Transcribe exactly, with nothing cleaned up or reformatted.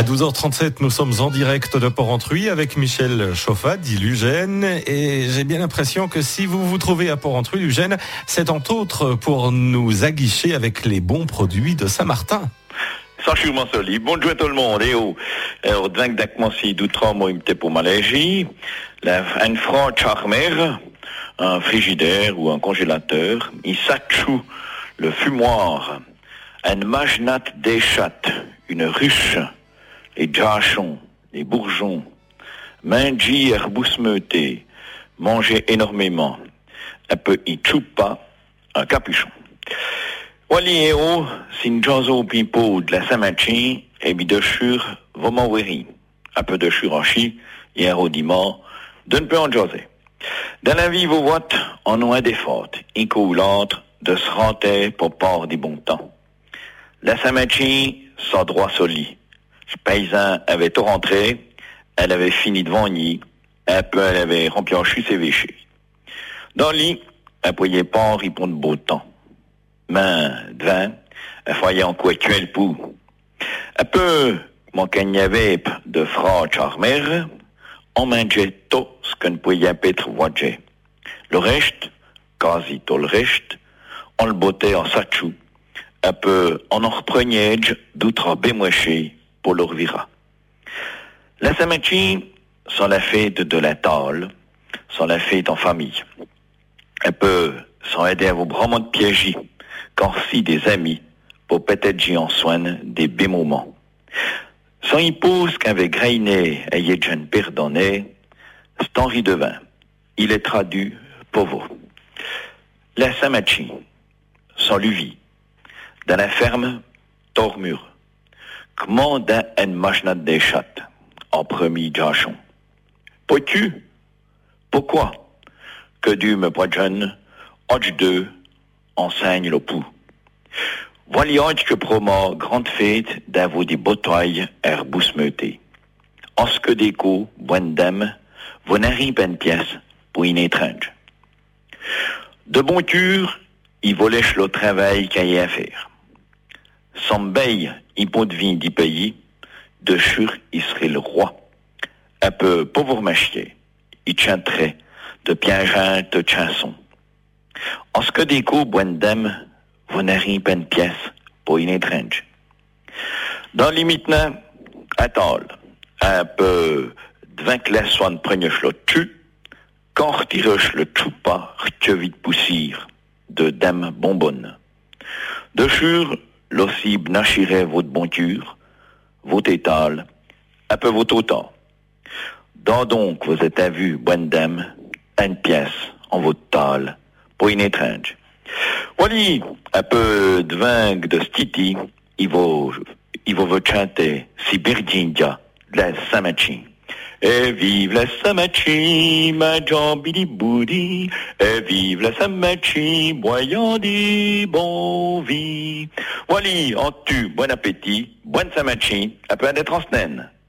À douze heures trente-sept, nous sommes en direct de Porrentruy avec Michel Chauffat, dit Lugène. Et j'ai bien l'impression que si vous vous trouvez à Porrentruy, Lugène, c'est entre autres pour nous aguicher avec les bons produits de Saint-Martin. Franchement solide. Bonjour tout le monde. Et oh, alors, dingue d'acmenci d'outre moi, il m'était pour Malaisie. Un franc charmer, un frigidaire ou un congélateur. Il s'achou le fumoir, un magnat des chattes, une ruche, les jachons, les bourgeons, mangi herbousmeuté, manger énormément, un peu y choupa, un capuchon. Wali et oh, sin jazo pipo de la Saint-Machin, et bi de chur, vraiment weri. Un peu de chur en chi, et un rodiment, d'un peu en josé. Dans la vie, vous voyez, en ont un des fautes, incoulante, de se renter pour part du bon temps. La Saint-Machin, sans droit soli. Le paysan avait tout rentré, elle avait fini de vaniller, un peu elle avait rempli en chus ses véchés. Dans le lit, elle pouvait pas répondre beau temps. Main, de vin, elle voyait en quoi tuer le pou. Un peu, mon cagnavep de fra charmer, on mangeait tout ce qu'on pouvait peut-être voir. Le reste, quasi tout le reste, on le bottait en sachou. Un peu, on en reprenait d'outre bémouché pour le revira. La Saint-Machin, sans la fête de la table, sans la fête en famille. Un peu, sans aider à vos bramants de piéger, quand si des amis, pour peut-être j'y en soigne des bons moments. Sans hypose qu'avec grainé et y jeune perdonné, c'est Henri Devin. Il est traduit pauvre. La Saint-Machin, sans lui, dans la ferme, tormure. Comment d'un en machnat des chattes, en premier jachon. Peux-tu? Pourquoi? Que Dieu me poit jeune, hodge deux, enseigne le pouls. Voilà que promo grande fête d'un vous des batailles herbousmeuté. En ce que déco, bonne dame, vous n'arrivez pas une pièce pour une étrange. De bonture, il volait le travail qu'il y a à faire. Sans bail, il peut deviner du pays, de sûr, il serait le roi. Un peu pauvre machier, il chanterait de piageantes chansons. En ce que déco, bonne dame, vous n'arrivez pas une pièce pour une étrange. Dans les maintenant, attends, un peu de vingt classes soit une première flotte tu, quand retire le choupa, retire vite poussir de dame bonbonne. De sûr, l'aussi bnachirait votre bonture, votre étal, un peu votre autant. Dans donc, vous êtes à vue, bonne dame, une pièce en votre tal, pour une étrange. Voilà, un peu de vin de stiti, il va, il va vous chanter, si Virginia, la Saint-Machin. Et vive la Saint-Machin, ma jambidi boudi, et vive la Saint-Machin, voyant dit bon vie. Voilà, en tu, bon appétit, bonne Saint-Machin, un peu d'être en semaine.